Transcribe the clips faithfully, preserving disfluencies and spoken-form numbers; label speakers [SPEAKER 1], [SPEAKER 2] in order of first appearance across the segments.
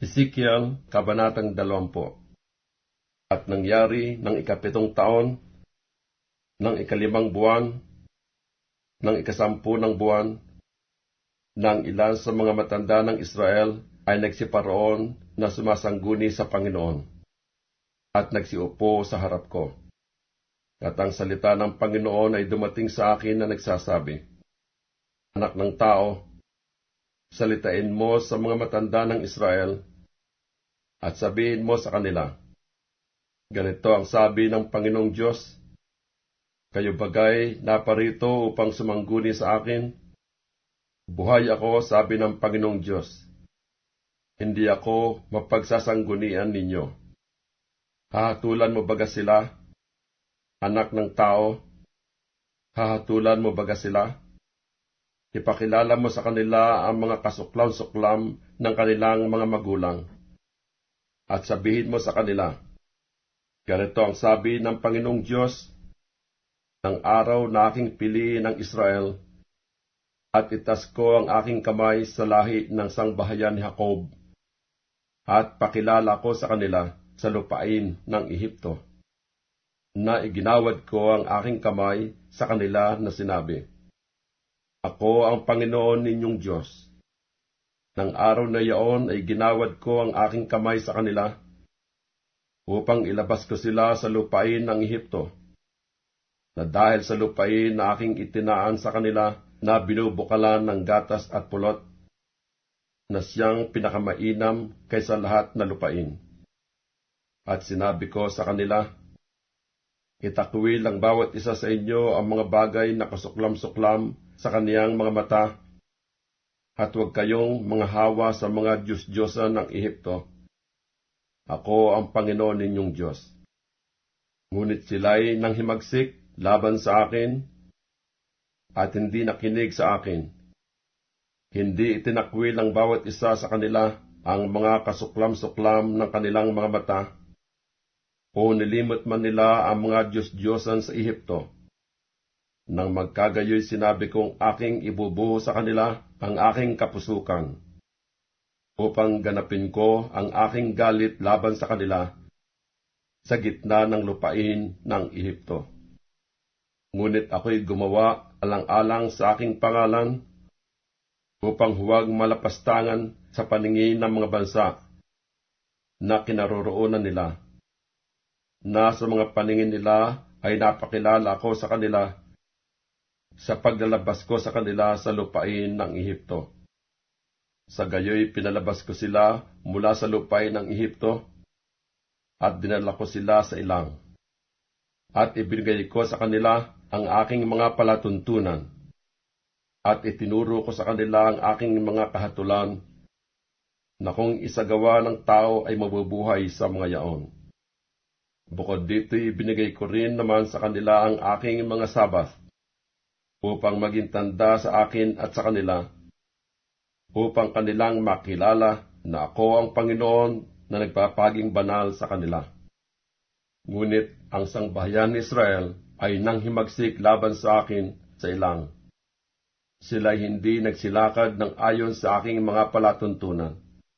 [SPEAKER 1] Ezekiel, Kabanatang Dalawampu. At nangyari ng ikapitong taon, ng ikalimang buwan, ng ikasampu ng buwan, nang ilan sa mga matanda ng Israel ay nagsiparoon na sumasangguni sa Panginoon, at nagsiupo sa harap ko. At ang salita ng Panginoon ay dumating sa akin na nagsasabi, Anak ng tao, salitain mo sa mga matanda ng Israel, at sabihin mo sa kanila, Ganito ang sabi ng Panginoong Diyos, Kayo bagay naparito upang sumangguni sa akin? Buhay ako, sabi ng Panginoong Diyos. Hindi ako mapagsasanggunian ninyo. Hahatulan mo baga sila, anak ng tao? Hahatulan mo baga sila? Ipakilala mo sa kanila ang mga kasuklam-suklam ng kanilang mga magulang. At sabihin mo sa kanila, Ganito ang sabi ng Panginoong Diyos, ng araw na aking piliin ng Israel, at itas ko ang aking kamay sa lahi ng sangbahayan ni Jacob, at pakilala ko sa kanila sa lupain ng Ehipto, na iginawad ko ang aking kamay sa kanila na sinabi, Ako ang Panginoon ninyong Diyos. Nang araw na iyon ay ginawad ko ang aking kamay sa kanila, upang ilabas ko sila sa lupain ng Ehipto, na dahil sa lupain na aking itinaan sa kanila na binubukalan ng gatas at pulot, na siyang pinakamainam kaysa lahat na lupain. At sinabi ko sa kanila, Itakwil ang bawat isa sa inyo ang mga bagay na kasuklam-suklam sa kaniyang mga mata, at huwag kayong mga hawa sa mga Diyos-Diyosan ng Ehipto. Ako ang Panginoon ninyong Diyos. Ngunit sila'y nang himagsik laban sa akin, at hindi nakinig sa akin. Hindi itinakwil ang bawat isa sa kanila ang mga kasuklam-suklam ng kanilang mga mata, o nilimot man nila ang mga Diyos-Diyosan sa Ehipto. Nang magkagayoy sinabi kong aking ibubuho sa kanila ang aking kapusukan, upang ganapin ko ang aking galit laban sa kanila sa gitna ng lupain ng Ehipto. Ngunit ako'y gumawa alang-alang sa aking pangalan, upang huwag malapastangan sa paningin ng mga bansa na kinaroroonan nila, na sa mga paningin nila ay napakilala ako sa kanila sa paglalabas ko sa kanila sa lupain ng Ehipto. Sa gayoy pinalabas ko sila mula sa lupain ng Ehipto, at dinala ko sila sa ilang, at ibinigay ko sa kanila ang aking mga palatuntunan, at itinuro ko sa kanila ang aking mga kahatulan, na kung isagawa ng tao ay mabubuhay sa mga yaon. Bukod dito'y ibinigay ko rin naman sa kanila ang aking mga sabat, upang maging tanda sa akin at sa kanila, upang kanilang makilala na ako ang Panginoon na nagpapaging banal sa kanila. Ngunit ang sangbahayan ni Israel ay nang himagsik laban sa akin sa ilang. Sila'y hindi nagsilakad ng ayon sa aking mga palatuntunan,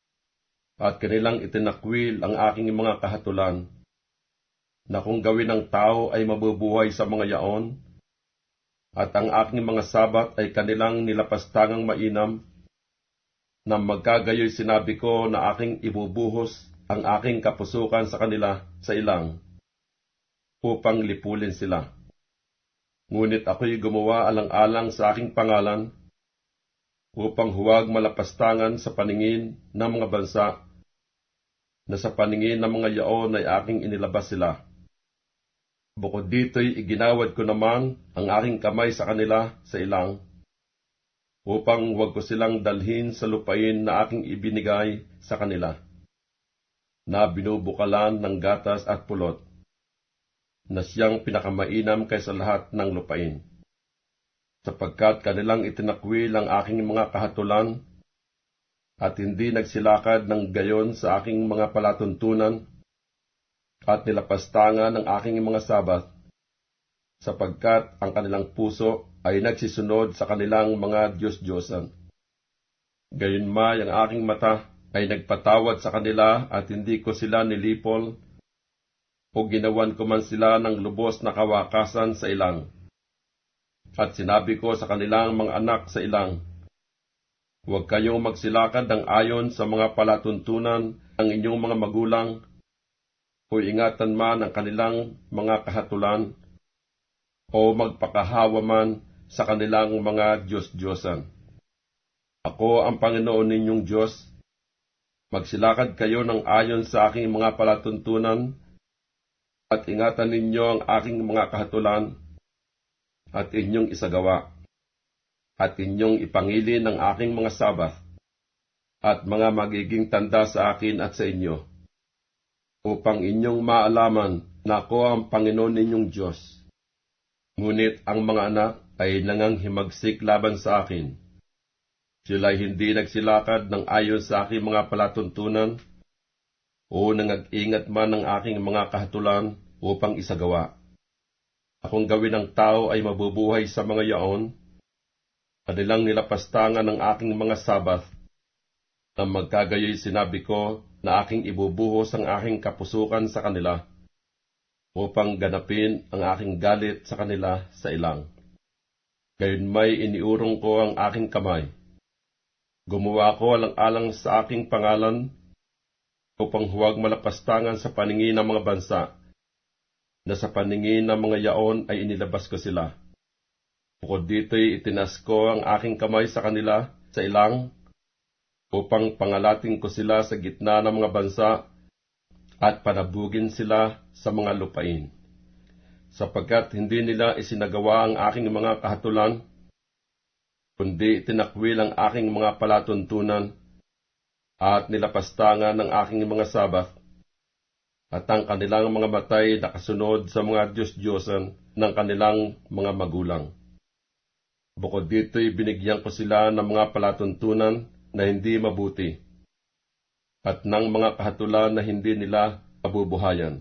[SPEAKER 1] at kanilang itinakwil ang aking mga kahatulan, na kung gawin ng tao ay mabubuhay sa mga yaon, at ang aking mga sabat ay kanilang nilapastangang mainam, na magkagayoy sinabi ko na aking ibubuhos ang aking kapusukan sa kanila sa ilang, upang lipulin sila. Ngunit ako'y gumawa alang-alang sa aking pangalan, upang huwag malapastangan sa paningin ng mga bansa, na sa paningin ng mga yaon ay aking inilabas sila. Bukod dito'y iginawad ko naman ang aking kamay sa kanila sa ilang, upang huwag ko silang dalhin sa lupain na aking ibinigay sa kanila, na binubukalan ng gatas at pulot, na siyang pinakamainam kaysa lahat ng lupain, sapagkat kanilang itinakwil ang aking mga kahatulan, at hindi nagsilakad ng gayon sa aking mga palatuntunan, at nilapastangan ang aking mga sabat, sapagkat ang kanilang puso ay nagsisunod sa kanilang mga Diyos-Diyosan. Gayunmay ang aking mata ay nagpatawad sa kanila at hindi ko sila nilipol o ginawan ko man sila ng lubos na kawakasan sa ilang. At sinabi ko sa kanilang mga anak sa ilang, huwag kayong magsilakad ng ayon sa mga palatuntunan ng inyong mga magulang o ingatan man ang kanilang mga kahatulan o magpakahawa man sa kanilang mga Diyos-Diyosan. Ako ang Panginoon ninyong Diyos. Magsilakad kayo ng ayon sa aking mga palatuntunan at ingatan ninyo ang aking mga kahatulan at inyong isagawa at inyong ipangili ng aking mga sabat at mga magiging tanda sa akin at sa inyo, upang inyong maalaman na ako ang Panginoon ninyong Diyos. Ngunit ang mga anak ay nanganghimagsik laban sa akin. Sila'y hindi nagsilakad ng ayon sa aking mga palatuntunan o nangag-ingat man ng aking mga kahatulan upang isagawa. Akong gawin ng tao ay mabubuhay sa mga yaon, kanilang nilapastangan ng aking mga sabat, na magkagayoy sinabi ko na aking ibubuhos ang aking kapusukan sa kanila, upang ganapin ang aking galit sa kanila sa ilang. Gayon may iniurong ko ang aking kamay. Gumawa ko alang-alang sa aking pangalan, upang huwag malapastangan sa paningin ng mga bansa, na sa paningin ng mga yaon ay inilabas ko sila. Bukod dito'y itinas ko ang aking kamay sa kanila sa ilang, upang pangalating ko sila sa gitna ng mga bansa, at panabugin sila sa mga lupain. Sapagkat hindi nila isinagawa ang aking mga kahatulan, kundi itinakwil ang aking mga palatuntunan, at nilapastangan ng aking mga sabat, at ang kanilang mga matay nakasunod sa mga Diyos-Diyosan ng kanilang mga magulang. Bukod dito'y binigyan ko sila ng mga palatuntunan na hindi mabuti, at ng mga kahatulan na hindi nila mabubuhayan.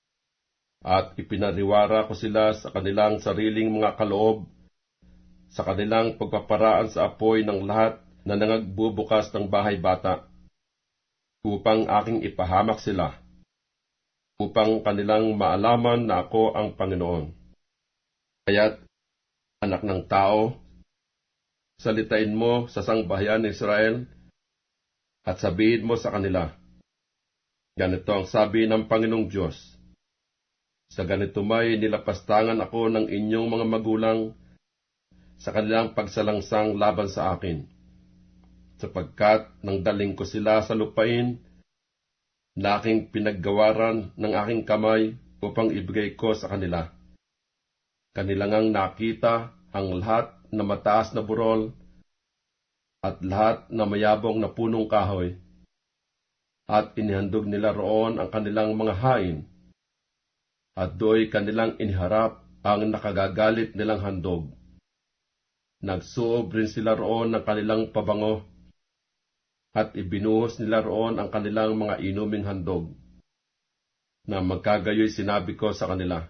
[SPEAKER 1] At ipinariwara ko sila sa kanilang sariling mga kaloob, sa kanilang pagpaparaan sa apoy ng lahat na nangagbubukas ng bahay bata, upang aking ipahamak sila, upang kanilang maalaman na ako ang Panginoon. Kaya't, anak ng tao, salitain mo sa sangbahayan ng Israel, at sabihin mo sa kanila, ganito ang sabi ng Panginoong Diyos, sa ganito may nilapastangan ako ng inyong mga magulang sa kanilang pagsalangsang laban sa akin, sapagkat nang daling ko sila sa lupain na aking pinaggawaran ng aking kamay upang ibigay ko sa kanila. Kanilangang nakita ang lahat na mataas na burol at lahat na mayabong na punong kahoy, at inihandog nila roon ang kanilang mga hain, at do'y kanilang iniharap ang nakagagalit nilang handog. Nagsuob rin sila roon ng kanilang pabango, at ibinuhos nila roon ang kanilang mga inuming handog, na magkagayoy sinabi ko sa kanila,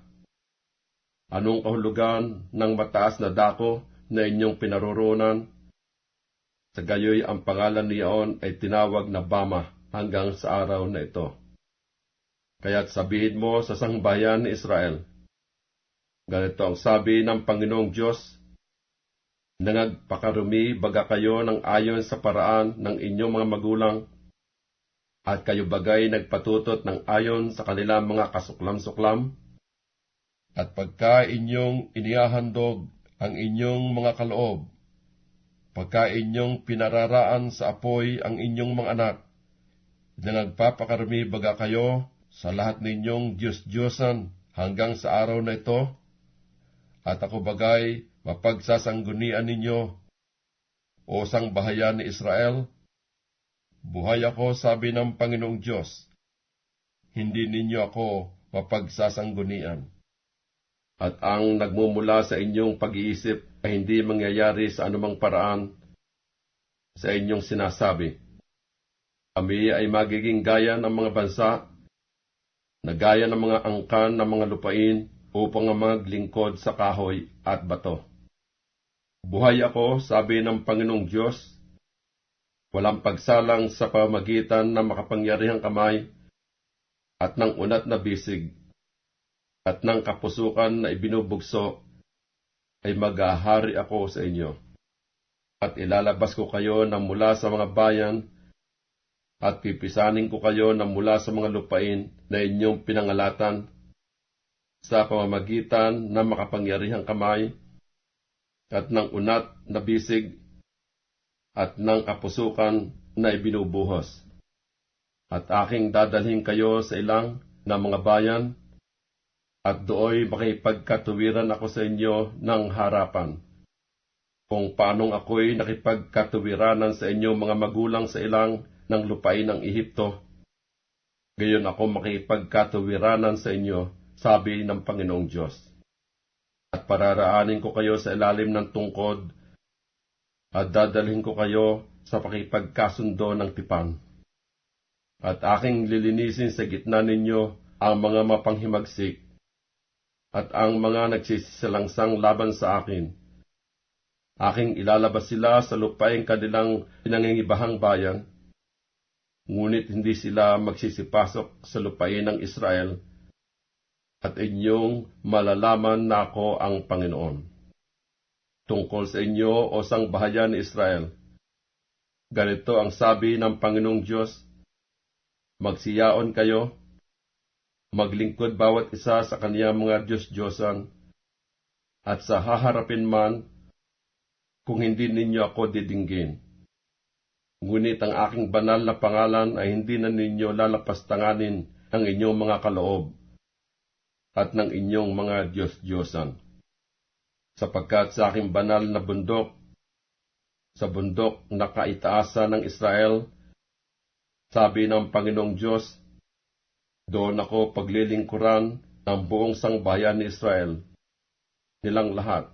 [SPEAKER 1] anong kahulugan ng mataas na dako na inyong pinaroroonan? Sa gayoy ang pangalan niyaon ay tinawag na Bama hanggang sa araw na ito. Kaya't sabihin mo sa sangbahayan ni Israel, ganito ang sabi ng Panginoong Diyos, nangagpakarumi baga kayo ng ayon sa paraan ng inyong mga magulang, at kayo bagay nagpatutot ng ayon sa kanilang mga kasuklam-suklam, at pagka inyong inihahandog ang inyong mga kaloob, pagka inyong pinararaan sa apoy ang inyong mga anak, nangagpapakarumi baga kayo sa lahat ninyong Diyos-Diyosan hanggang sa araw na ito, at ako bagay mapagsasanggunian ninyo, o sangbahayan ni Israel? Buhay ako, sabi ng Panginoong Diyos, hindi ninyo ako mapagsasanggunian. At ang nagmumula sa inyong pag-iisip ay hindi mangyayari sa anumang paraan sa inyong sinasabi. Kami ay magiging gaya ng mga bansa, na gaya ng mga angkan ng mga lupain upang maglingkod sa kahoy at bato. Buhay ako, sabi ng Panginoong Diyos, Walang pagsalang sa pamagitan ng makapangyarihang kamay at ng unat na bisig at ng kapusukan na ibinubugso, ay mag-ahari ako sa inyo. At ilalabas ko kayo na mula sa mga bayan, at pipisanin ko kayo na mula sa mga lupain na inyong pinangalatan, sa pamamagitan ng makapangyarihang kamay, at ng unat na bisig, at ng kapusukan na ibinubuhos. At aking dadalhin kayo sa ilang na mga bayan, at dooy makipagkatuwiran ako sa inyo ng harapan, kung paanong ako'y nakipagkatuwiranan sa inyo mga magulang sa ilang ng lupain ng Ehipto, gayon ako makipagkatuwiranan sa inyo, sabi ng Panginoong Diyos. At pararaanin ko kayo sa ilalim ng tungkod, at dadalhin ko kayo sa pakipagkasundo ng tipan. At aking lilinisin sa gitna ninyo ang mga mapanghimagsik, at ang mga nagsisalangsang laban sa akin. Aking ilalabas sila sa lupaing kanilang pinangingibahang bayan, ngunit hindi sila magsisipasok sa lupain ng Israel, at inyong malalaman na ako ang Panginoon. Tungkol sa inyo o sang bahayan ni Israel, ganito ang sabi ng Panginoong Diyos: magsiyaon kayo, maglingkod bawat isa sa kaniyang mga Diyos-Diyosan, at sa haharapin man, kung hindi ninyo ako didinggin. Ngunit ang aking banal na pangalan ay hindi na ninyo lalapastanganin ang inyong mga kaloob at ng inyong mga Diyos-Diyosan. Sapagkat sa aking banal na bundok, sa bundok na kaitaasan ng Israel, sabi ng Panginoong Diyos, doon ako paglilingkuran ng buong sangbahayan ni Israel, nilang lahat.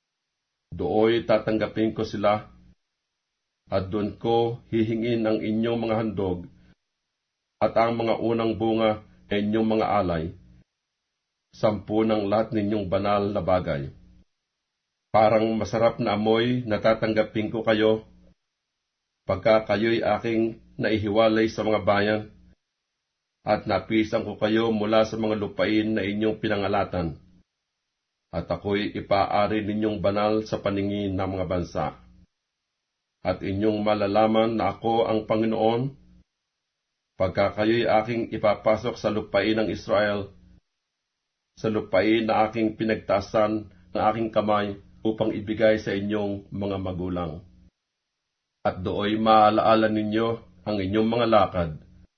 [SPEAKER 1] Dooy tatanggapin ko sila, at doon ko hihingin ang inyong mga handog, at ang mga unang bunga ay inyong mga alay, sampu ng lahat ninyong banal na bagay. Parang masarap na amoy na tatanggapin ko kayo, pagka kayo'y aking naihiwalay sa mga bayan, at napisan ko kayo mula sa mga lupain na inyong pinangalatan, at ako'y ipaari ninyong banal sa paningin ng mga bansa. At inyong malalaman na ako ang Panginoon, pagka kayo'y aking ipapasok sa lupain ng Israel, sa lupain na aking pinagtasan ng aking kamay upang ibigay sa inyong mga magulang. At dooy maalaala ninyo ang inyong mga lakad,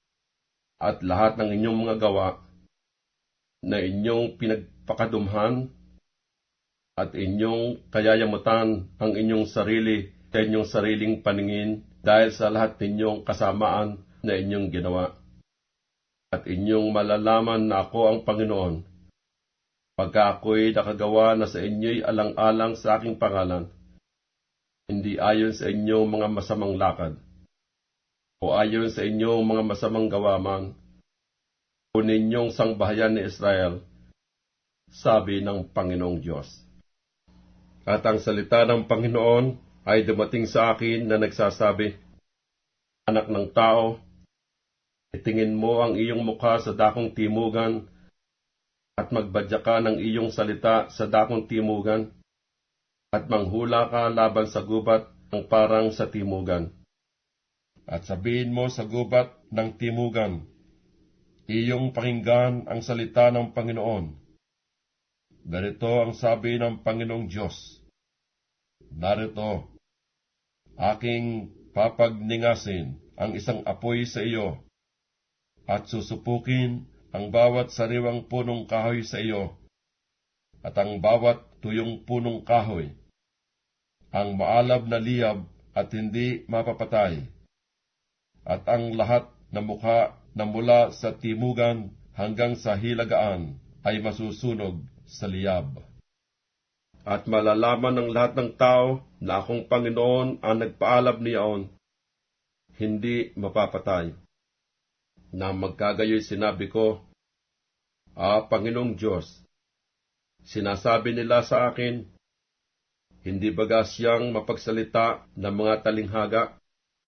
[SPEAKER 1] at lahat ng inyong mga gawa na inyong pinagpakadumhan, at inyong kayayamutan ang inyong sarili sa inyong sariling paningin dahil sa lahat ninyong kasamaan na inyong ginawa. At inyong malalaman na ako ang Panginoon, pagka ako'y nakagawa na sa inyo'y alang-alang sa aking pangalan, hindi ayon sa inyong mga masamang lakad, o ayon sa inyong mga masamang gawa man, o ninyong sangbahayan ni Israel, sabi ng Panginoong Diyos. At ang salita ng Panginoon ay dumating sa akin na nagsasabi, Anak ng tao, itingin mo ang iyong mukha sa dakong timugan, at magbadya ka ng iyong salita sa dakong timugan, at manghula ka laban sa gubat ng parang sa timugan. At sabihin mo sa gubat ng timugan, iyong pakinggan ang salita ng Panginoon. Ganito ang sabi ng Panginoong Diyos, narito, aking papagningasin ang isang apoy sa iyo, at susupukin ang bawat sariwang punong kahoy sa iyo, at ang bawat tuyong punong kahoy, ang maalab na liyab at hindi mapapatay, at ang lahat na mukha na mula sa timugan hanggang sa hilagaan ay masusunog sa liyab. At malalaman ng lahat ng tao na akong Panginoon ang nagpaalab niyaon, hindi mapapatay. Na magkagayoy sinabi ko, Ah, Panginoong Diyos, sinasabi nila sa akin, hindi baga siyang mapagsalita ng mga talinghaga?